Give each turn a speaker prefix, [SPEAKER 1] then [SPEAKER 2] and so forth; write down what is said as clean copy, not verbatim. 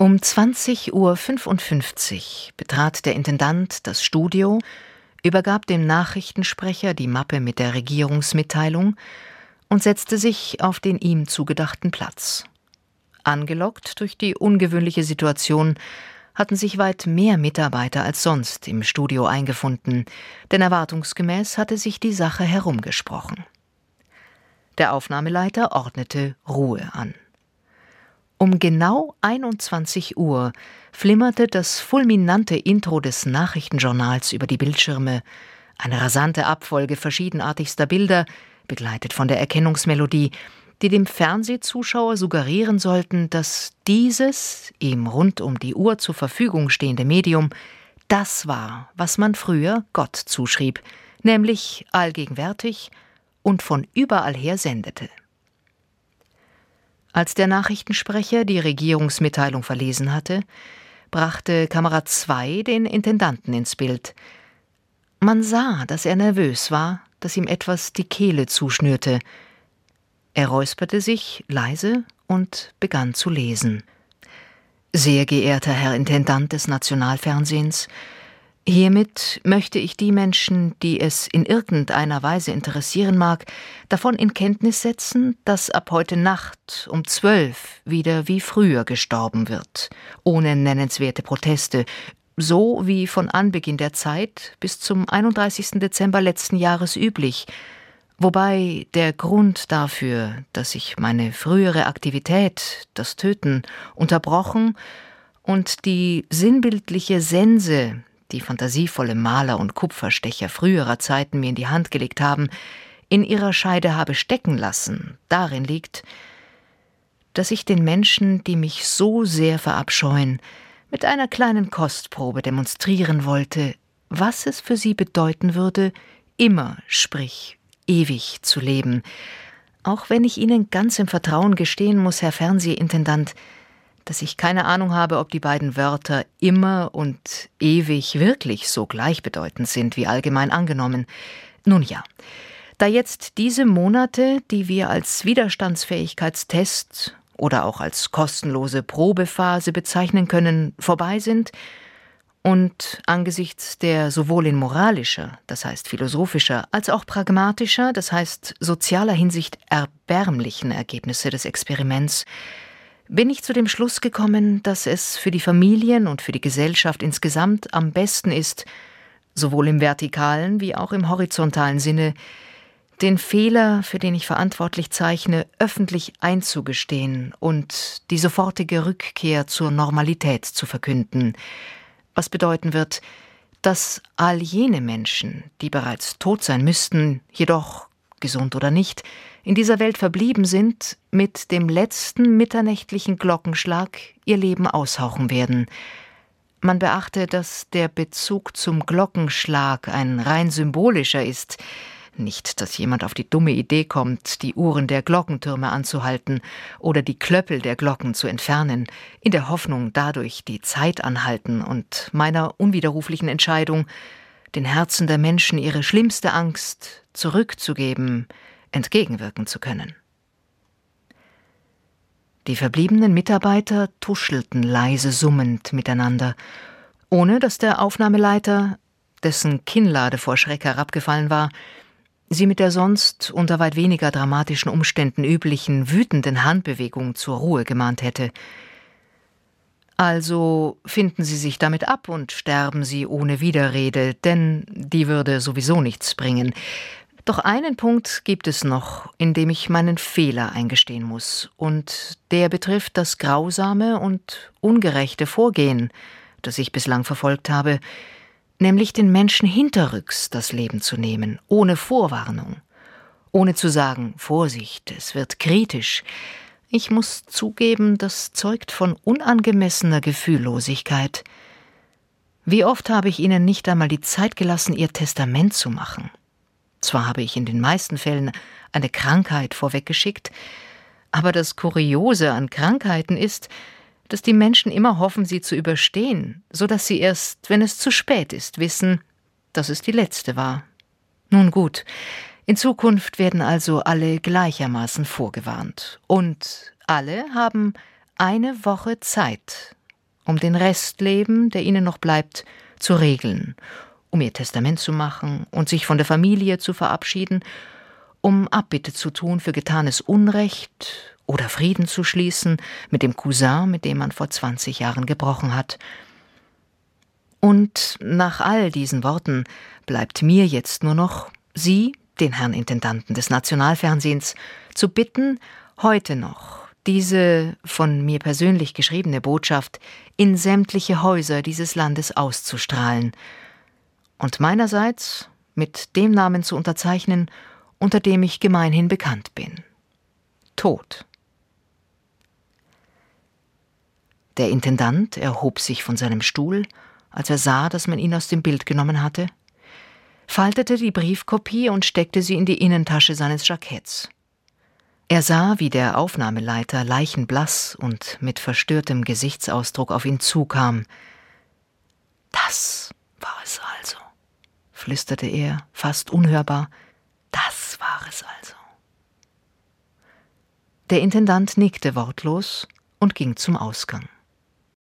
[SPEAKER 1] Um 20:55 Uhr betrat der Intendant das Studio, übergab dem Nachrichtensprecher die Mappe mit der Regierungsmitteilung und setzte sich auf den ihm zugedachten Platz. Angelockt durch die ungewöhnliche Situation hatten sich weit mehr Mitarbeiter als sonst im Studio eingefunden, denn erwartungsgemäß hatte sich die Sache herumgesprochen. Der Aufnahmeleiter ordnete Ruhe an. Um genau 21 Uhr flimmerte das fulminante Intro des Nachrichtenjournals über die Bildschirme, eine rasante Abfolge verschiedenartigster Bilder, begleitet von der Erkennungsmelodie, die dem Fernsehzuschauer suggerieren sollten, dass dieses ihm rund um die Uhr zur Verfügung stehende Medium das war, was man früher Gott zuschrieb, nämlich allgegenwärtig und von überall her sendete. Als der Nachrichtensprecher die Regierungsmitteilung verlesen hatte, brachte Kamera 2 den Intendanten ins Bild. Man sah, dass er nervös war, dass ihm etwas die Kehle zuschnürte. Er räusperte sich leise und begann zu lesen. Sehr geehrter Herr Intendant des Nationalfernsehens, hiermit möchte ich die Menschen, die es in irgendeiner Weise interessieren mag, davon in Kenntnis setzen, dass ab heute Nacht um 12 wieder wie früher gestorben wird, ohne nennenswerte Proteste, so wie von Anbeginn der Zeit bis zum 31. Dezember letzten Jahres üblich, wobei der Grund dafür, dass ich meine frühere Aktivität, das Töten, unterbrochen und die sinnbildliche Sense, die fantasievolle Maler und Kupferstecher früherer Zeiten mir in die Hand gelegt haben, in ihrer Scheide habe stecken lassen, darin liegt, dass ich den Menschen, die mich so sehr verabscheuen, mit einer kleinen Kostprobe demonstrieren wollte, was es für sie bedeuten würde, immer, sprich ewig zu leben, auch wenn ich Ihnen ganz im Vertrauen gestehen muss, Herr Fernsehintendant, dass ich keine Ahnung habe, ob die beiden Wörter immer und ewig wirklich so gleichbedeutend sind wie allgemein angenommen. Nun ja, da jetzt diese Monate, die wir als Widerstandsfähigkeitstest oder auch als kostenlose Probephase bezeichnen können, vorbei sind und angesichts der sowohl in moralischer, das heißt philosophischer, als auch pragmatischer, das heißt sozialer Hinsicht erbärmlichen Ergebnisse des Experiments, bin ich zu dem Schluss gekommen, dass es für die Familien und für die Gesellschaft insgesamt am besten ist, sowohl im vertikalen wie auch im horizontalen Sinne, den Fehler, für den ich verantwortlich zeichne, öffentlich einzugestehen und die sofortige Rückkehr zur Normalität zu verkünden, was bedeuten wird, dass all jene Menschen, die bereits tot sein müssten, jedoch, gesund oder nicht, in dieser Welt verblieben sind, mit dem letzten mitternächtlichen Glockenschlag ihr Leben aushauchen werden. Man beachte, dass der Bezug zum Glockenschlag ein rein symbolischer ist, nicht, dass jemand auf die dumme Idee kommt, die Uhren der Glockentürme anzuhalten oder die Klöppel der Glocken zu entfernen, in der Hoffnung, dadurch die Zeit anhalten und meiner unwiderruflichen Entscheidung, den Herzen der Menschen ihre schlimmste Angst zurückzugeben, entgegenwirken zu können. Die verbliebenen Mitarbeiter tuschelten leise summend miteinander, ohne dass der Aufnahmeleiter, dessen Kinnlade vor Schreck herabgefallen war, sie mit der sonst unter weit weniger dramatischen Umständen üblichen wütenden Handbewegung zur Ruhe gemahnt hätte. Also finden Sie sich damit ab und sterben Sie ohne Widerrede, denn die würde sowieso nichts bringen. Doch einen Punkt gibt es noch, in dem ich meinen Fehler eingestehen muss, und der betrifft das grausame und ungerechte Vorgehen, das ich bislang verfolgt habe, nämlich den Menschen hinterrücks das Leben zu nehmen, ohne Vorwarnung, ohne zu sagen, Vorsicht, es wird kritisch. Ich muss zugeben, das zeugt von unangemessener Gefühllosigkeit. Wie oft habe ich ihnen nicht einmal die Zeit gelassen, ihr Testament zu machen. Zwar habe ich in den meisten Fällen eine Krankheit vorweggeschickt, aber das Kuriose an Krankheiten ist, dass die Menschen immer hoffen, sie zu überstehen, so dass sie erst, wenn es zu spät ist, wissen, dass es die letzte war. Nun gut, in Zukunft werden also alle gleichermaßen vorgewarnt. Und alle haben eine Woche Zeit, um den Restleben, der ihnen noch bleibt, zu regeln, um ihr Testament zu machen und sich von der Familie zu verabschieden, um Abbitte zu tun für getanes Unrecht oder Frieden zu schließen mit dem Cousin, mit dem man vor 20 Jahren gebrochen hat. Und nach all diesen Worten bleibt mir jetzt nur noch, Sie, den Herrn Intendanten des Nationalfernsehens, zu bitten, heute noch diese von mir persönlich geschriebene Botschaft in sämtliche Häuser dieses Landes auszustrahlen und meinerseits mit dem Namen zu unterzeichnen, unter dem ich gemeinhin bekannt bin: Tod. Der Intendant erhob sich von seinem Stuhl, als er sah, dass man ihn aus dem Bild genommen hatte, faltete die Briefkopie und steckte sie in die Innentasche seines Jacketts. Er sah, wie der Aufnahmeleiter leichenblass und mit verstörtem Gesichtsausdruck auf ihn zukam. »Das war es also«, flüsterte er, fast unhörbar. »Das war es also.« Der Intendant nickte wortlos und ging zum Ausgang.